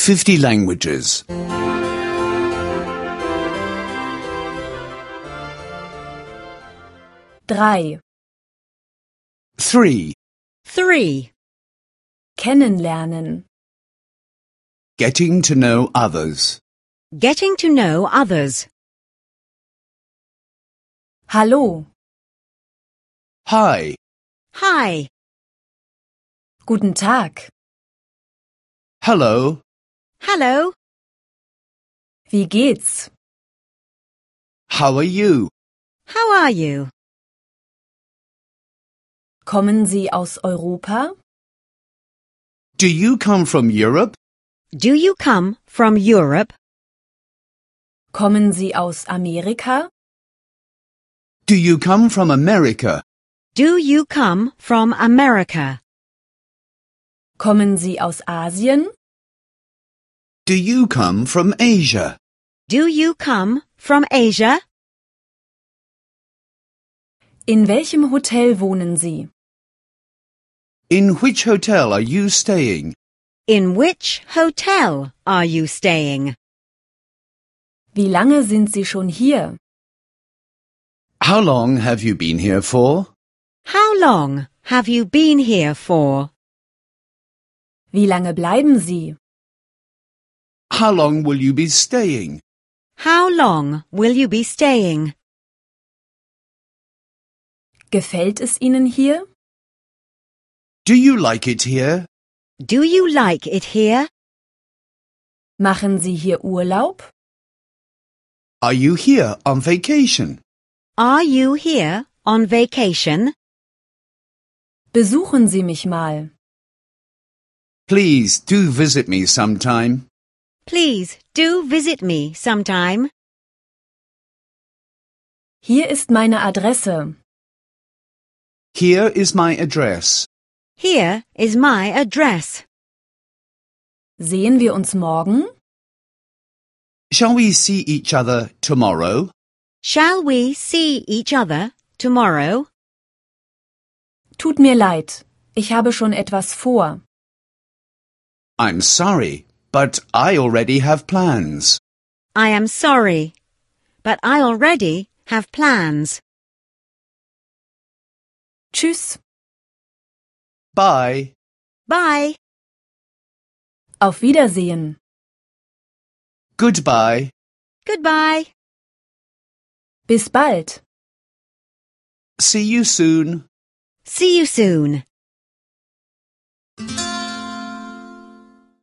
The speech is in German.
50 languages. 3. 3. 3. Kennenlernen. Getting to know others. Getting to know others. Hallo. Hi. Hi. Guten Tag. Hello. Hello. Wie geht's? How are you? How are you? Kommen Sie aus Europa? Do you come from Europe? Do you come from Europe? Kommen Sie aus Amerika? Do you come from America? Do you come from America? Kommen Sie aus Asien? Do you come from Asia? Do you come from Asia? In welchem Hotel wohnen Sie? In which hotel are you staying? In which hotel are you staying? Wie lange sind Sie schon hier? How long have you been here for? How long have you been here for? Wie lange bleiben Sie? How long will you be staying? How long will you be staying? Gefällt es Ihnen hier? Do you like it here? Do you like it here? Machen Sie hier Urlaub? Are you here on vacation? Are you here on vacation? Besuchen Sie mich mal. Please do visit me sometime. Please do visit me sometime. Hier ist meine Adresse. Here is my address. Here is my address. Sehen wir uns morgen? Shall we see each other tomorrow? Shall we see each other tomorrow? Tut mir leid, ich habe schon etwas vor. I'm sorry, but I already have plans. I am sorry, but I already have plans. Tschüss. Bye. Bye. Auf Wiedersehen. Goodbye. Goodbye. Bis bald. See you soon. See you soon.